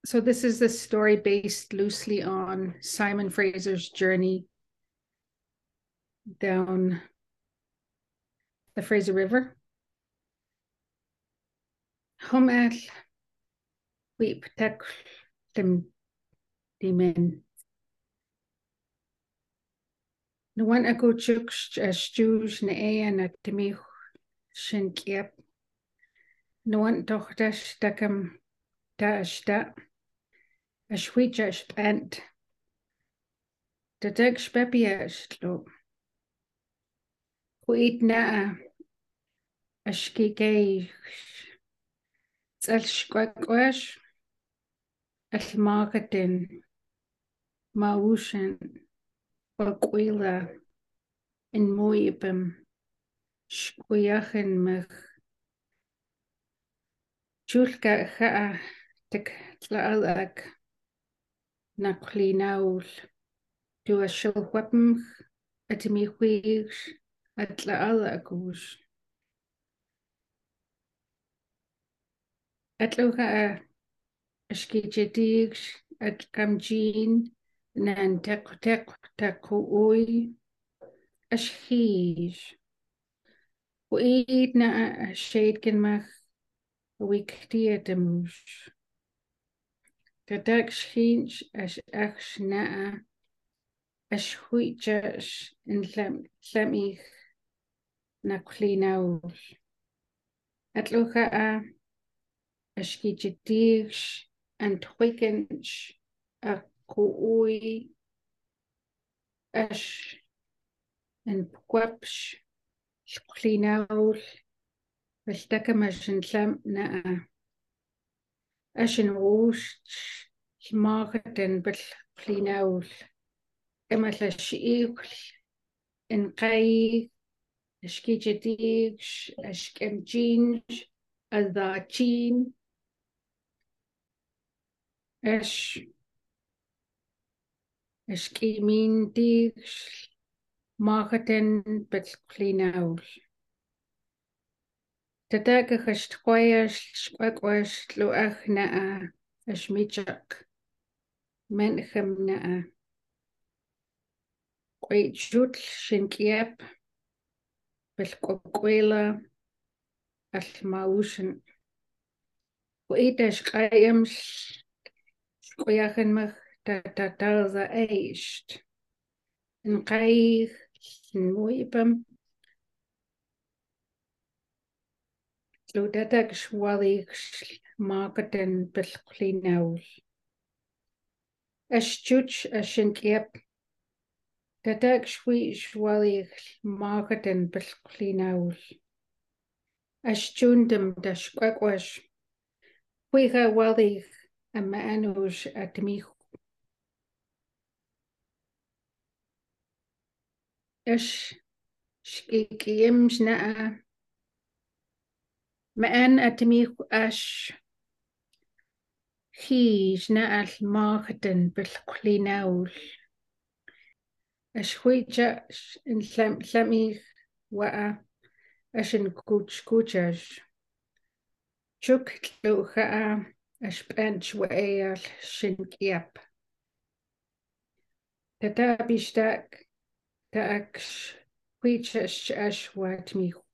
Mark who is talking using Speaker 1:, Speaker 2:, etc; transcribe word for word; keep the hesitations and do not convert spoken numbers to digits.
Speaker 1: So this is the story based loosely on Simon Fraser's journey down the Fraser River. Homel weep tek them dimen. No one ako chuk stews na ayan at timi shin kiep. No one toch dash dakam dash da. A sweet just bent. The deg spepia slo. Kuit na a skike tsel squash. Al marketing Maushan Bakwila in Moyibim Shkuyachin Mech Chulka Haa Tek Tlaalak Naklinaul Do a shell weapon at me weeks at Tlaalakos At Loka Ashkijadigs at Kamjin Nan tek tek takuoi ashkish. Weed na shade can mach a week dear de moosh. The dark schinch as ax na as wheat judge in lemich na clean out. At loka a ashkijadigs and twickens a kuoi. Ash and quapsh clean out with decamash and lamp na ash and roast market and but clean out ematlash equal in kai ashkijadish ashkem jeans as the chin ash ashkimin dish marketing but clean out. The dagger has squares, squares, loach na a schmidjak. Menchem na a great jut shinkiep, but quaquela at mausen. Wait as kayams, squachen mach that that the aged. And kay in moibum. So that actually marketing but clean out. As chuch as shinkiep. That actually marketing but clean out. As chundum dash quackwash. We have wally a manus at me. As skikims na. Man at me ash. He's na al marketing but clean out. As huija in Slammy wa as in coach coaches. Chuk loha as bench wa al shink yap. The dabi stack the ax huija as wat me